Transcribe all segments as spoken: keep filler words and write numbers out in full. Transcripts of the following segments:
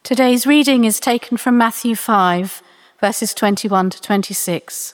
Today's reading is taken from Matthew five, verses twenty-one to twenty-six.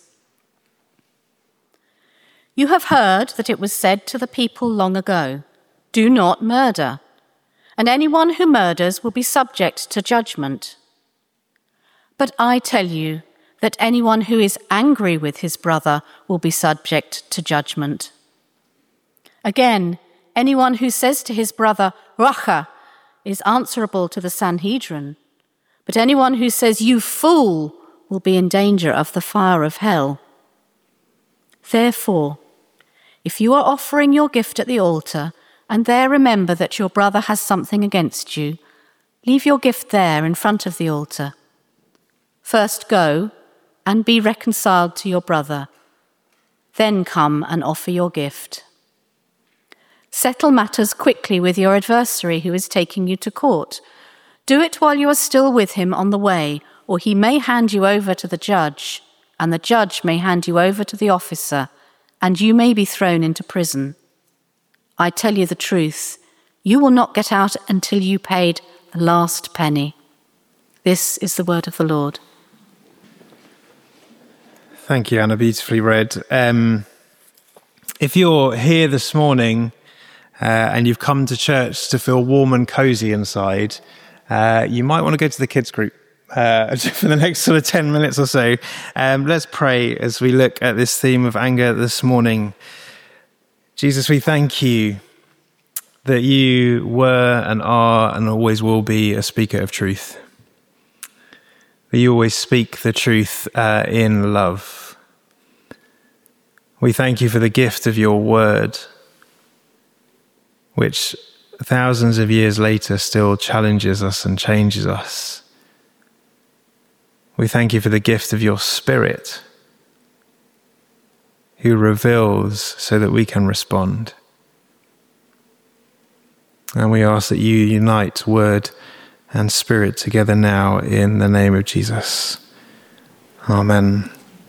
You have heard that it was said to the people long ago, "Do not murder, and anyone who murders will be subject to judgment." But I tell you that anyone who is angry with his brother will be subject to judgment. Again, anyone who says to his brother, "Racha," is answerable to the Sanhedrin, but anyone who says, "You fool," will be in danger of the fire of hell. Therefore, if you are offering your gift at the altar and there remember that your brother has something against you, leave your gift there in front of the altar. First go and be reconciled to your brother, then come and offer your gift. Settle matters quickly with your adversary who is taking you to court. Do it while you are still with him on the way, or he may hand you over to the judge, and the judge may hand you over to the officer, and you may be thrown into prison. I tell you the truth, you will not get out until you paid the last penny. This is the word of the Lord. Thank you, Anna. Beautifully read. Um, if you're here this morning uh, and you've come to church to feel warm and cozy inside, uh, you might want to go to the kids group uh, for the next sort of ten minutes or so. Um, let's pray as we look at this theme of anger this morning. Jesus, we thank you that you were and are and always will be a speaker of truth. That you always speak the truth uh, in love. We thank you for the gift of your word, which thousands of years later still challenges us and changes us. We thank you for the gift of your Spirit, who reveals so that we can respond. And we ask that you unite word and Spirit together now in the name of Jesus. Amen.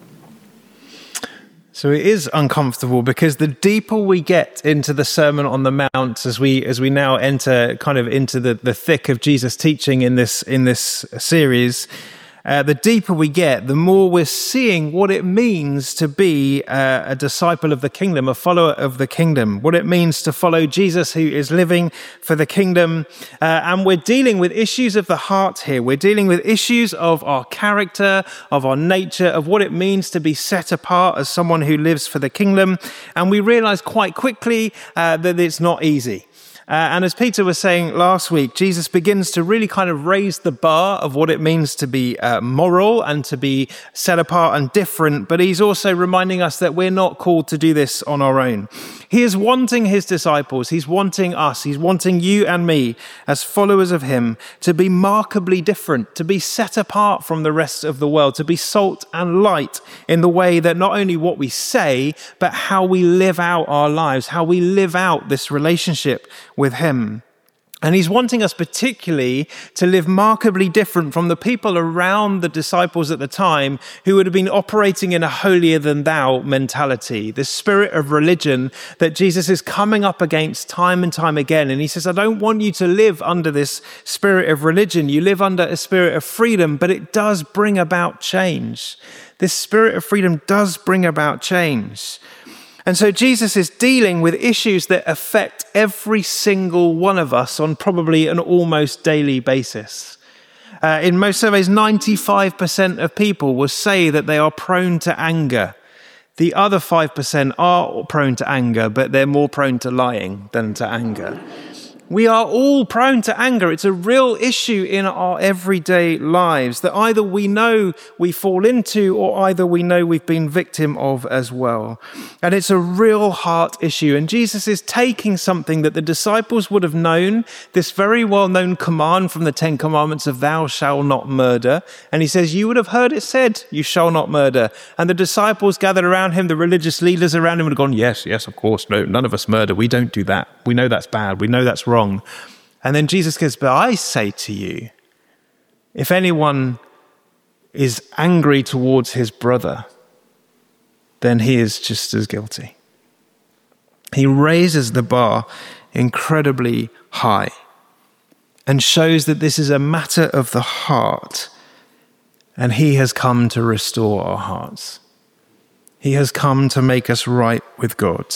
So it is uncomfortable because the deeper we get into the Sermon on the Mount, as we as we now enter kind of into the, the thick of Jesus' teaching in this in this series, Uh, the deeper we get, the more we're seeing what it means to be uh, a disciple of the kingdom, a follower of the kingdom, what it means to follow Jesus who is living for the kingdom. Uh, and we're dealing with issues of the heart here. We're dealing with issues of our character, of our nature, of what it means to be set apart as someone who lives for the kingdom. And we realize quite quickly uh, that it's not easy. Uh, and as Peter was saying last week, Jesus begins to really kind of raise the bar of what it means to be uh, moral and to be set apart and different. But he's also reminding us that we're not called to do this on our own. He is wanting his disciples, he's wanting us, he's wanting you and me as followers of him to be markedly different, to be set apart from the rest of the world, to be salt and light in the way that not only what we say, but how we live out our lives, how we live out this relationship with him. And he's wanting us particularly to live markedly different from the people around the disciples at the time who would have been operating in a holier than thou mentality, the spirit of religion that Jesus is coming up against time and time again. And he says, I don't want you to live under this spirit of religion. You live under a spirit of freedom, but it does bring about change. This spirit of freedom does bring about change. And so Jesus is dealing with issues that affect every single one of us on probably an almost daily basis. Uh, in most surveys, ninety-five percent of people will say that they are prone to anger. The other five percent are prone to anger, but they're more prone to lying than to anger. We are all prone to anger. It's a real issue in our everyday lives that either we know we fall into or either we know we've been victim of as well. And it's a real heart issue. And Jesus is taking something that the disciples would have known, this very well-known command from the Ten Commandments of thou shalt not murder. And he says, you would have heard it said, you shall not murder. And the disciples gathered around him, the religious leaders around him would have gone, yes, yes, of course, no, none of us murder. We don't do that. We know that's bad. We know that's wrong. And then Jesus goes, but I say to you, if anyone is angry towards his brother, then he is just as guilty. He raises the bar incredibly high. and shows that this is a matter of the heart, and he has come to restore our hearts. He has come to make us right with God.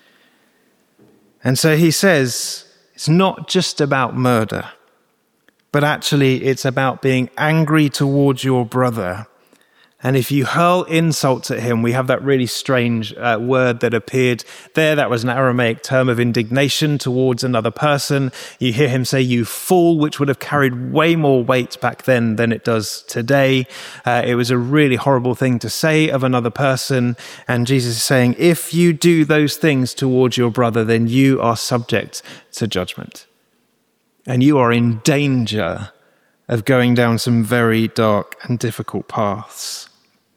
And so he says, it's not just about murder, but actually it's about being angry towards your brother. And if you hurl insults at him, we have that really strange uh, word that appeared there. That was an Aramaic term of indignation towards another person. You hear him say, you fool, which would have carried way more weight back then than it does today. Uh, it was a really horrible thing to say of another person. And Jesus is saying, if you do those things towards your brother, then you are subject to judgment. And you are in danger of going down some very dark and difficult paths.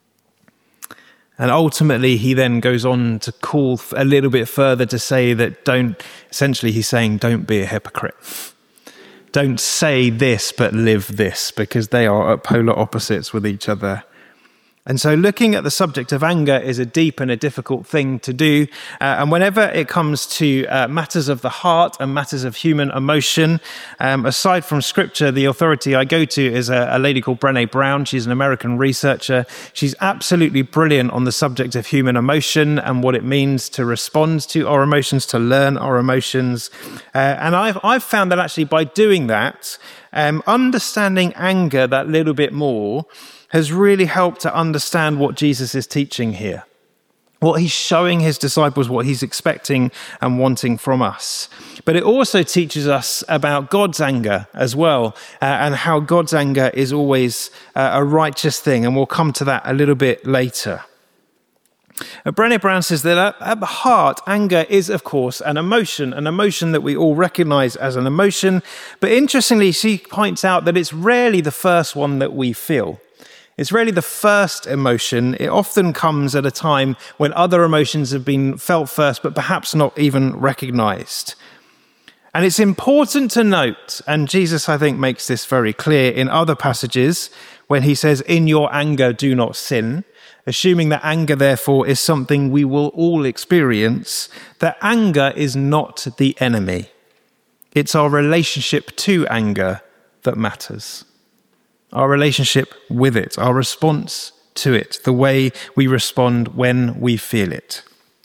And ultimately, he then goes on to call a little bit further to say that don't, essentially he's saying, don't be a hypocrite. Don't say this, but live this, because they are at polar opposites with each other. And so looking at the subject of anger is a deep and a difficult thing to do. Uh, and whenever it comes to uh, matters of the heart and matters of human emotion, um, aside from scripture, the authority I go to is a, a lady called Brené Brown. She's an American researcher. She's absolutely brilliant on the subject of human emotion and what it means to respond to our emotions, to learn our emotions. Uh, and I've, I've found that actually by doing that, um, understanding anger that little bit more has really helped to understand what Jesus is teaching here, what he's showing his disciples, what he's expecting and wanting from us. But it also teaches us about God's anger as well, uh, and how God's anger is always uh, a righteous thing, and we'll come to that a little bit later. Uh, Brené Brown says that at, at the heart, anger is, of course, an emotion, an emotion that we all recognize as an emotion. But interestingly, she points out that it's rarely the first one that we feel. It's really the first emotion. It often comes at a time when other emotions have been felt first, but perhaps not even recognized. And it's important to note, and Jesus, I think, makes this very clear in other passages when he says, in your anger, do not sin, assuming that anger, therefore, is something we will all experience, that anger is not the enemy. It's our relationship to anger that matters. Our relationship with it, our response to it, the way we respond when we feel it.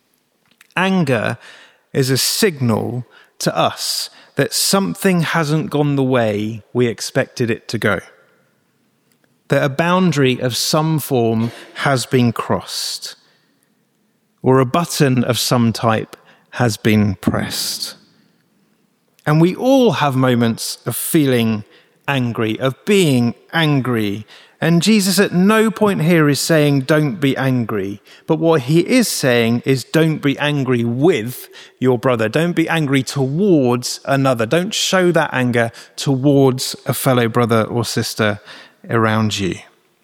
Anger is a signal to us that something hasn't gone the way we expected it to go. That a boundary of some form has been crossed, or a button of some type has been pressed. And we all have moments of feeling angry, of being angry. And Jesus at no point here is saying, don't be angry. But what he is saying is, don't be angry with your brother. Don't be angry towards another. Don't show that anger towards a fellow brother or sister around you.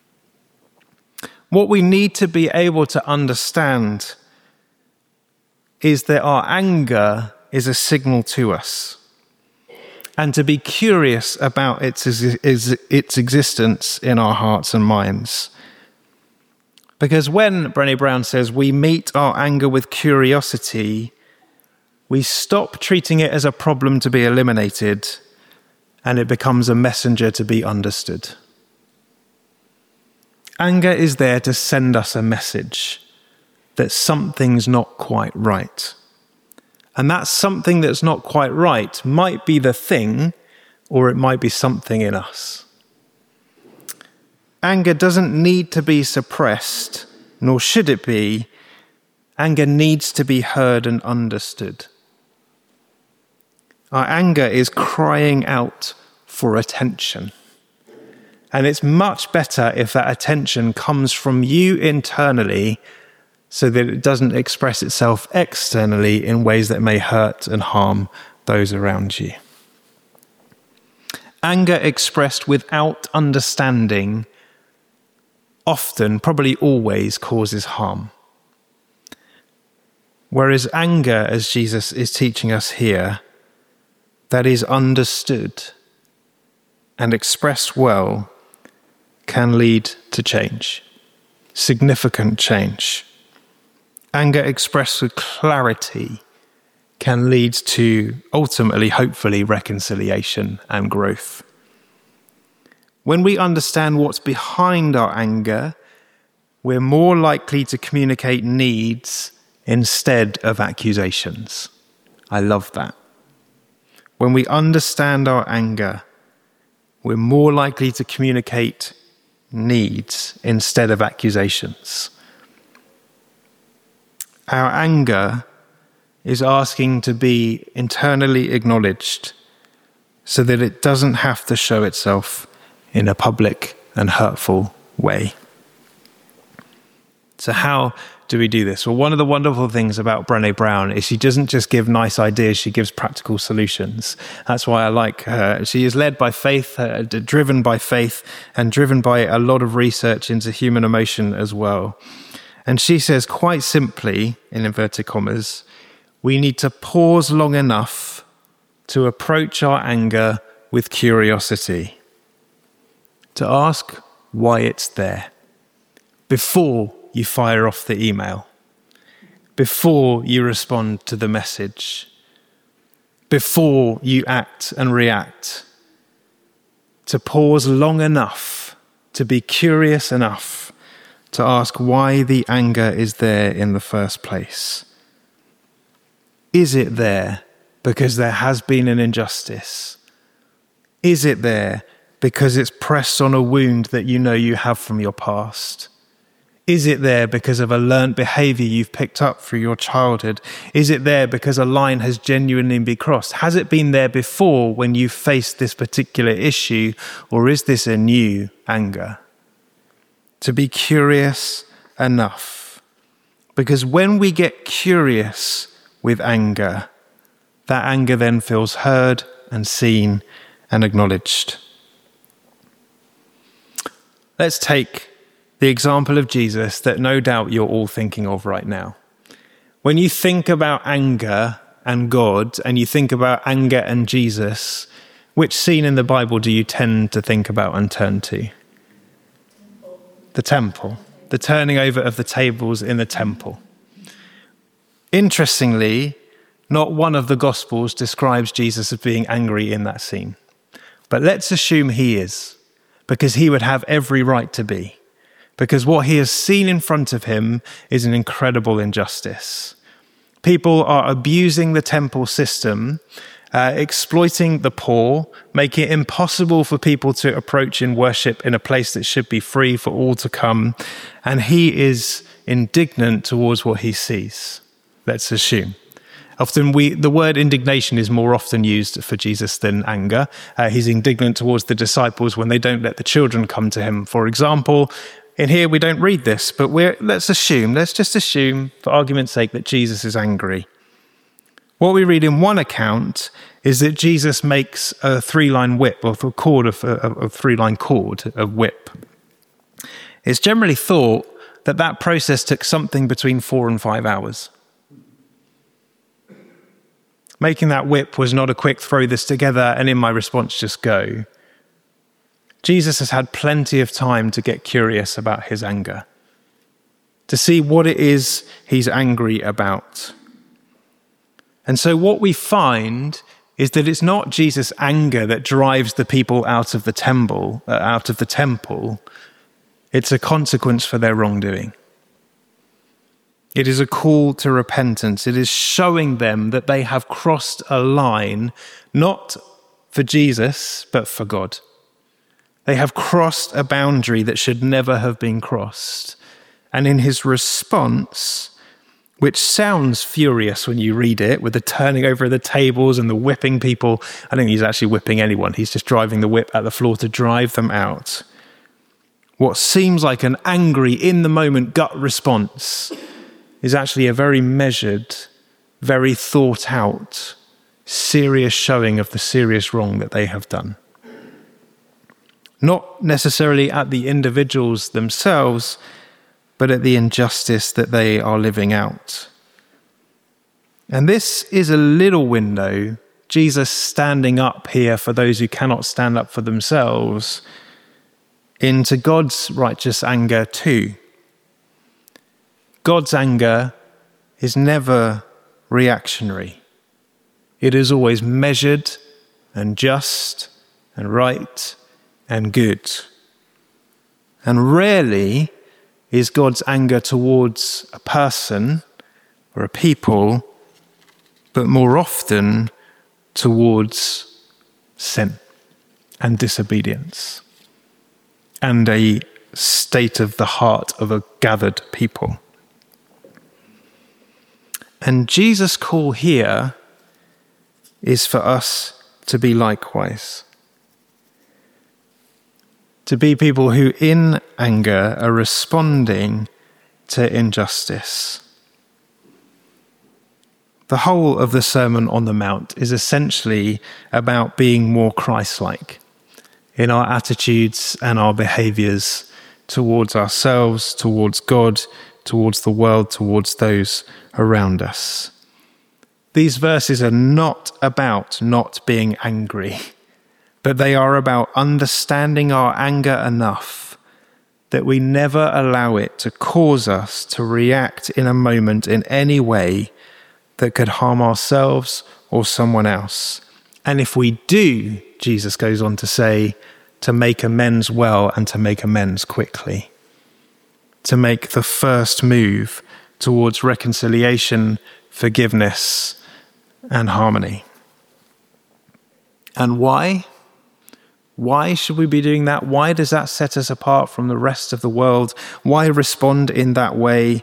What we need to be able to understand is that our anger is a signal to us, and to be curious about its, its existence in our hearts and minds. Because when Brené Brown says we meet our anger with curiosity, we stop treating it as a problem to be eliminated, and it becomes a messenger to be understood. Anger is there to send us a message that something's not quite right. And that something that's not quite right might be the thing, or it might be something in us. Anger doesn't need to be suppressed, nor should it be. Anger needs to be heard and understood. Our anger is crying out for attention. And it's much better if that attention comes from you internally, so that it doesn't express itself externally in ways that may hurt and harm those around you. Anger expressed without understanding often, probably always, causes harm. Whereas anger, as Jesus is teaching us here, that is understood and expressed well, can lead to change, significant change. Anger expressed with clarity can lead to ultimately, hopefully, reconciliation and growth. When we understand what's behind our anger, we're more likely to communicate needs instead of accusations. I love that. When we understand our anger, we're more likely to communicate needs instead of accusations. Our anger is asking to be internally acknowledged so that it doesn't have to show itself in a public and hurtful way. So how do we do this? Well, one of the wonderful things about Brené Brown is she doesn't just give nice ideas, she gives practical solutions. That's why I like her. She is led by faith, uh, driven by faith, and driven by a lot of research into human emotion as well. And she says quite simply, in inverted commas, we need to pause long enough to approach our anger with curiosity, to ask why it's there, before you fire off the email, before you respond to the message, before you act and react, to pause long enough, to be curious enough, to ask why the anger is there in the first place. Is it there because there has been an injustice? Is it there because it's pressed on a wound that you know you have from your past? Is it there because of a learned behavior you've picked up through your childhood? Is it there because a line has genuinely been crossed? Has it been there before when you faced this particular issue, or is this a new anger? To be curious enough. Because when we get curious with anger, that anger then feels heard and seen and acknowledged. Let's take the example of Jesus that no doubt you're all thinking of right now. When you think about anger and God, and you think about anger and Jesus, which scene in the Bible do you tend to think about and turn to? The temple, the turning over of the tables in the temple. Interestingly, not one of the Gospels describes Jesus as being angry in that scene. But let's assume he is, because he would have every right to be. Because what he has seen in front of him is an incredible injustice. People are abusing the temple system, uh, exploiting the poor, making it impossible for people to approach and worship in a place that should be free for all to come. And he is indignant towards what he sees, let's assume. Often we, the word indignation is more often used for Jesus than anger. Uh, he's indignant towards the disciples when they don't let the children come to him, for example. In here, we don't read this, but we're, let's assume, let's just assume, for argument's sake, that Jesus is angry. What we read in one account is that Jesus makes a three-line whip, or a cord of a, a three-line cord of whip. It's generally thought that that process took something between four and five hours. Making that whip was not a quick throw this together and in my response just go. Jesus has had plenty of time to get curious about his anger, to see what it is he's angry about. And so what we find is that it's not Jesus' anger that drives the people out of the temple, uh, out of the temple. It's a consequence for their wrongdoing. It is a call to repentance. It is showing them that they have crossed a line, not for Jesus, but for God. They have crossed a boundary that should never have been crossed. And in his response, which sounds furious when you read it, with the turning over of the tables and the whipping people, I don't think he's actually whipping anyone. He's just driving the whip at the floor to drive them out. What seems like an angry, in-the-moment gut response is actually a very measured, very thought-out, serious showing of the serious wrong that they have done. Not necessarily at the individuals themselves, but at the injustice that they are living out. And this is a little window, Jesus standing up here for those who cannot stand up for themselves, into God's righteous anger too. God's anger is never reactionary. It is always measured and just and right and good. And rarely is God's anger towards a person or a people, but more often towards sin and disobedience and a state of the heart of a gathered people. And Jesus' call here is for us to be likewise. To be people who in anger are responding to injustice. The whole of the Sermon on the Mount is essentially about being more Christ-like in our attitudes and our behaviours towards ourselves, towards God, towards the world, towards those around us. These verses are not about not being angry, but they are about understanding our anger enough that we never allow it to cause us to react in a moment in any way that could harm ourselves or someone else. And if we do, Jesus goes on to say, to make amends well and to make amends quickly. To make the first move towards reconciliation, forgiveness, and harmony. And why? Why should we be doing that? Why does that set us apart from the rest of the world? Why respond in that way?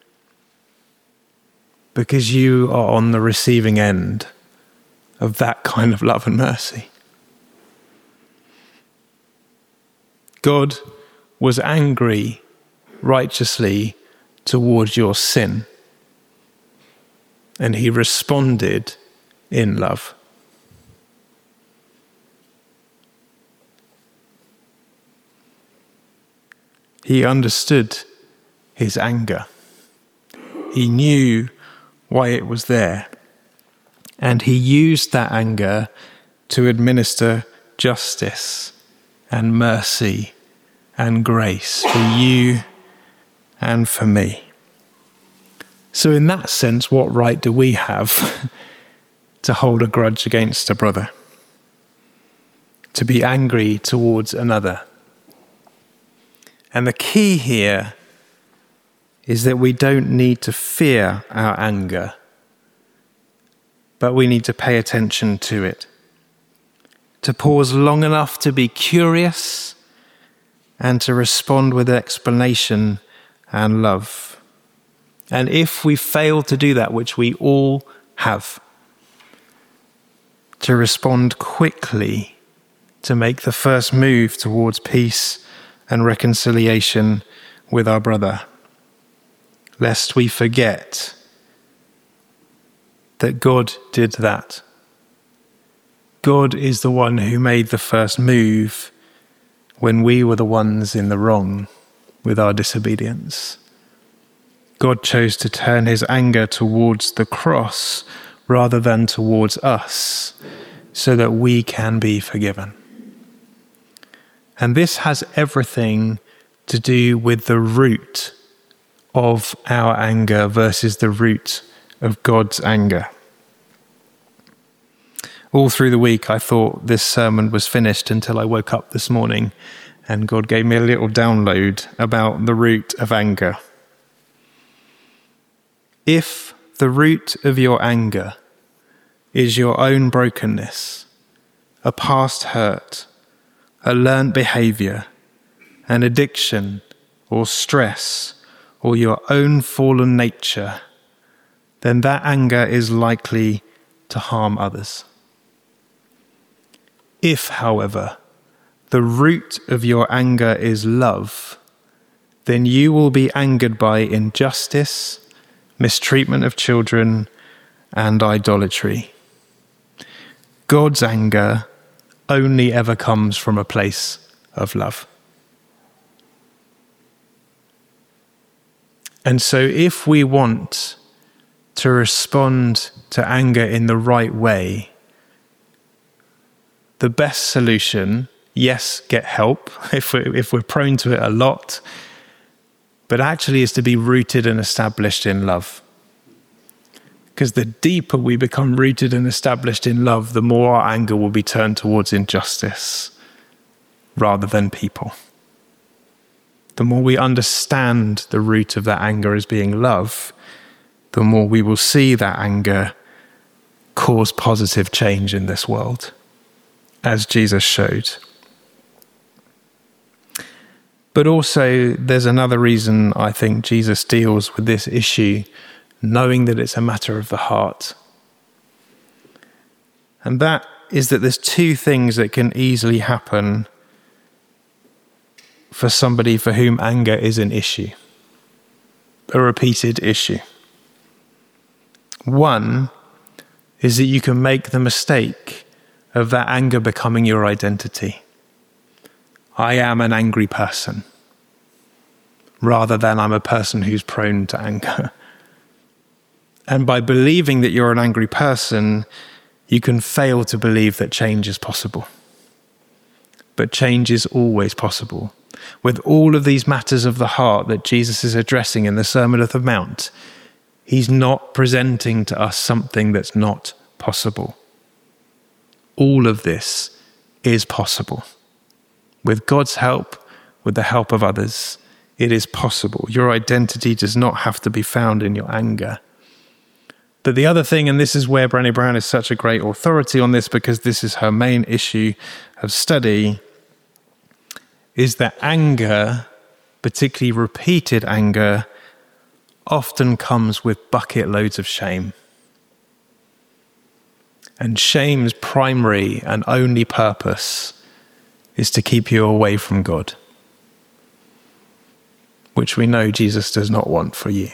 Because you are on the receiving end of that kind of love and mercy. God was angry righteously towards your sin, and he responded in love. He understood his anger. He knew why it was there. And he used that anger to administer justice and mercy and grace for you and for me. So in that sense, what right do we have to hold a grudge against a brother? To be angry towards another? And the key here is that we don't need to fear our anger, but we need to pay attention to it. To pause long enough to be curious and to respond with explanation and love. And if we fail to do that, which we all have, to respond quickly, to make the first move towards peace and reconciliation with our brother, lest we forget that God did that. God is the one who made the first move when we were the ones in the wrong with our disobedience. God chose to turn his anger towards the cross rather than towards us, so that we can be forgiven. And this has everything to do with the root of our anger versus the root of God's anger. All through the week, I thought this sermon was finished until I woke up this morning and God gave me a little download about the root of anger. If the root of your anger is your own brokenness, a past hurt, a learnt behaviour, an addiction or stress, or your own fallen nature, then that anger is likely to harm others. If, however, the root of your anger is love, then you will be angered by injustice, mistreatment of children, and idolatry. God's anger only ever comes from a place of love. And so if we want to respond to anger in the right way, the best solution, yes, get help if we're, if we're prone to it a lot, but actually is to be rooted and established in love. Because the deeper we become rooted and established in love, the more our anger will be turned towards injustice rather than people. The more we understand the root of that anger as being love, the more we will see that anger cause positive change in this world, as Jesus showed. But also, there's another reason I think Jesus deals with this issue, knowing that it's a matter of the heart. And that is that there's two things that can easily happen for somebody for whom anger is an issue, a repeated issue. One is that you can make the mistake of that anger becoming your identity. I am an angry person, rather than I'm a person who's prone to anger. And by believing that you're an angry person, you can fail to believe that change is possible. But change is always possible. With all of these matters of the heart that Jesus is addressing in the Sermon on the Mount, he's not presenting to us something that's not possible. All of this is possible. With God's help, with the help of others, it is possible. Your identity does not have to be found in your anger. But the other thing, and this is where Brené Brown is such a great authority on this because this is her main issue of study, is that anger, particularly repeated anger, often comes with bucket loads of shame. And shame's primary and only purpose is to keep you away from God, which we know Jesus does not want for you.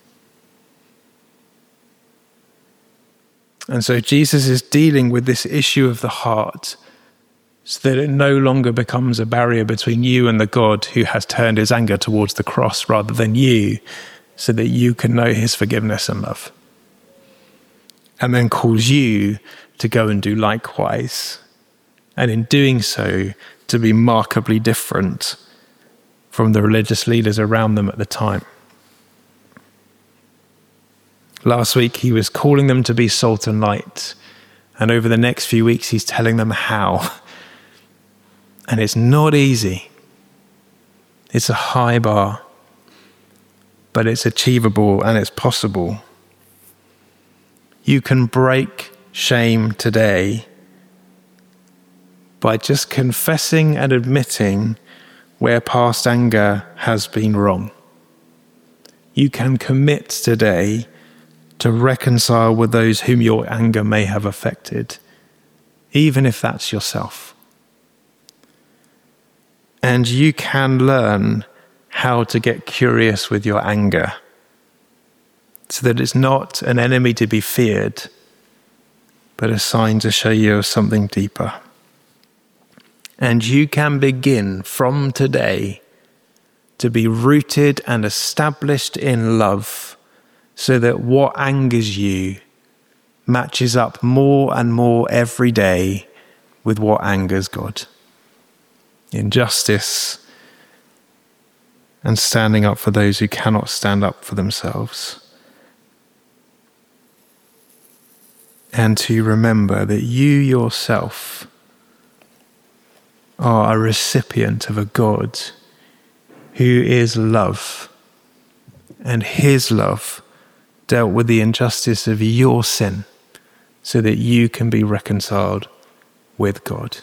And so Jesus is dealing with this issue of the heart so that it no longer becomes a barrier between you and the God who has turned his anger towards the cross rather than you, so that you can know his forgiveness and love. And then calls you to go and do likewise. And in doing so, to be markedly different from the religious leaders around them at the time. Last week, he was calling them to be salt and light. And over the next few weeks, he's telling them how. And it's not easy. It's a high bar. But it's achievable and it's possible. You can break shame today by just confessing and admitting where past anger has been wrong. You can commit today to reconcile with those whom your anger may have affected, even if that's yourself. And you can learn how to get curious with your anger so that it's not an enemy to be feared, but a sign to show you of something deeper. And you can begin from today to be rooted and established in love so that what angers you matches up more and more every day with what angers God. Injustice and standing up for those who cannot stand up for themselves. And to remember that you yourself are a recipient of a God who is love, and his love dealt with the injustice of your sin so that you can be reconciled with God.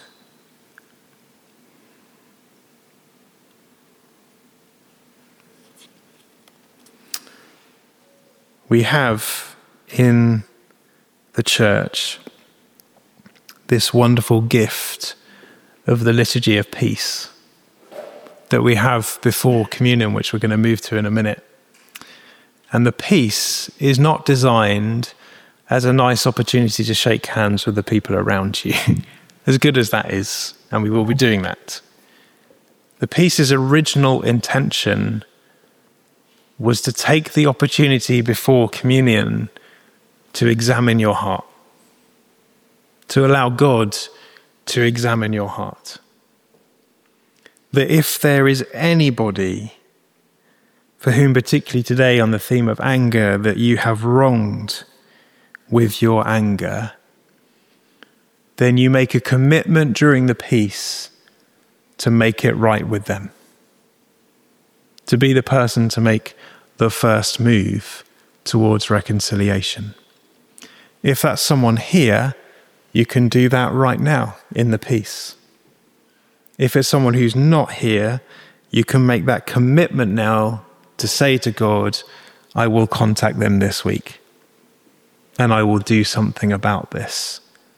We have in the church this wonderful gift of the Liturgy of Peace that we have before communion, which we're going to move to in a minute. And the peace is not designed as a nice opportunity to shake hands with the people around you, as good as that is, and we will be doing that. The peace's original intention was to take the opportunity before communion to examine your heart, to allow God to examine your heart. That if there is anybody for whom, particularly today on the theme of anger, that you have wronged, with your anger, then you make a commitment during the peace to make it right with them. To be the person to make the first move towards reconciliation. If that's someone here, you can do that right now in the peace. If it's someone who's not here, you can make that commitment now to say to God, I will contact them this week and I will do something about this.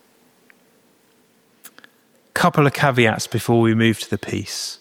Couple of caveats before we move to the peace.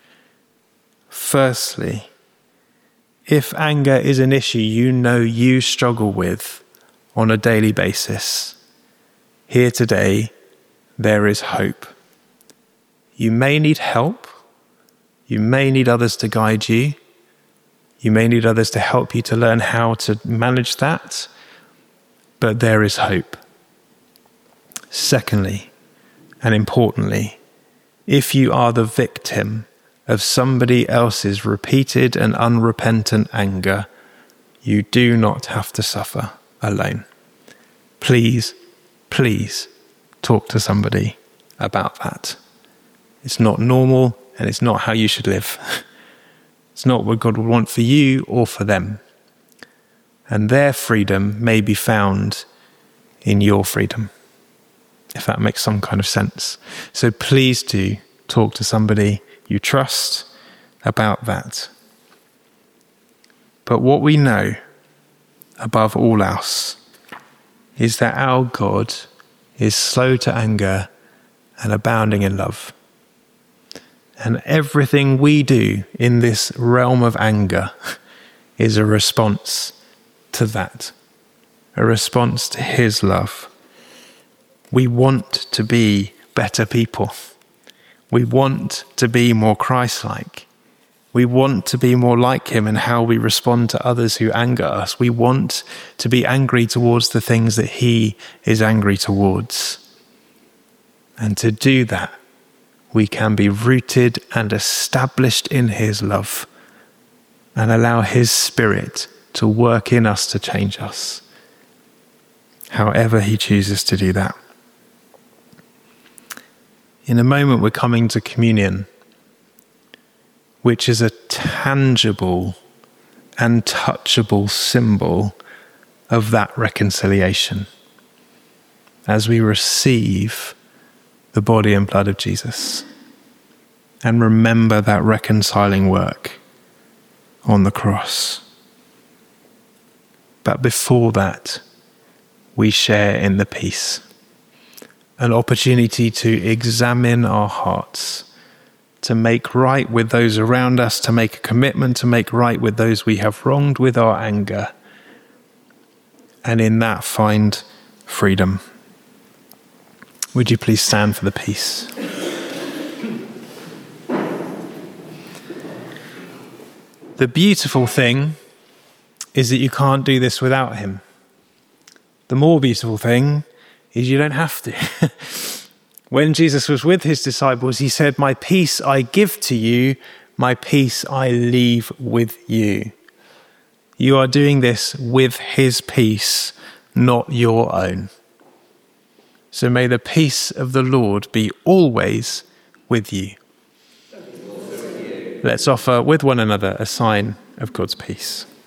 Firstly, if anger is an issue you know you struggle with on a daily basis, here today, there is hope. You may need help. You may need others to guide you. You may need others to help you to learn how to manage that. But there is hope. Secondly, and importantly, if you are the victim of somebody else's repeated and unrepentant anger, you do not have to suffer alone. Please, please talk to somebody about that. It's not normal and it's not how you should live. It's not what God would want for you or for them. And their freedom may be found in your freedom, if that makes some kind of sense. So please do talk to somebody you trust about that. But what we know above all else is that our God is slow to anger and abounding in love. And everything we do in this realm of anger is a response to that, a response to his love. We want to be better people. We want to be more Christ-like. We want to be more like him in how we respond to others who anger us. We want to be angry towards the things that he is angry towards. And to do that, we can be rooted and established in his love and allow his Spirit to work in us to change us, however he chooses to do that. In a moment, we're coming to communion, which is a tangible and touchable symbol of that reconciliation as we receive the body and blood of Jesus and remember that reconciling work on the cross. But before that, we share in the peace, an opportunity to examine our hearts, to make right with those around us, to make a commitment to make right with those we have wronged with our anger, and in that find freedom. Would you please stand for the peace? The beautiful thing is that you can't do this without him. The more beautiful thing is you don't have to. When Jesus was with his disciples, he said, "My peace I give to you, my peace I leave with you." You are doing this with his peace, not your own. So may the peace of the Lord be always with you. Let's offer with one another a sign of God's peace.